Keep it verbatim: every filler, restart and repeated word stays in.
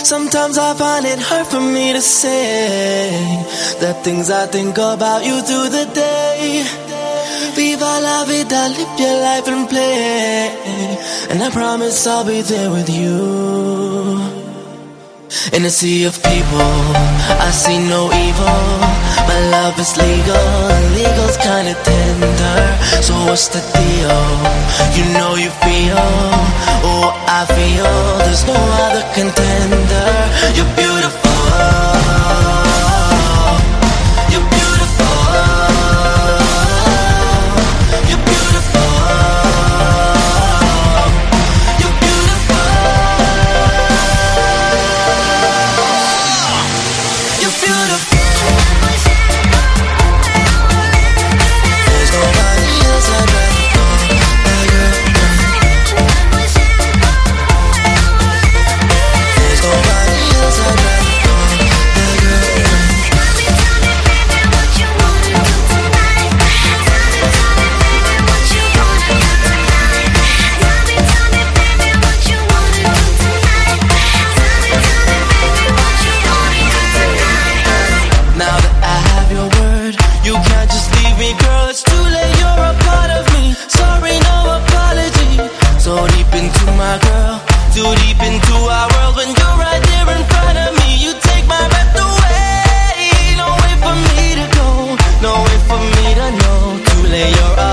Sometimes I find it hard for me to say the things I think about you through the day. Viva la vida, live your life and play, and I promise I'll be there with you. In a sea of people, I see no evil. My love is legal, and legal's kinda tender. So what's the deal? You know you feel, oh I feel. There's no other contender. You're beautiful. You're beautiful. You're beautiful. You're beautiful. You're beautiful. There's nobody else I'd rather go. There's nobody else I'd rather go. Now that I have your word, you can't just leave me, girl. It's too late, you're a part of me. Sorry, no apology. So deep into my girl, too deep into our world. When you're right there in front of me, you take my breath away. No way for me to go, no way for me to know. Too late, you're a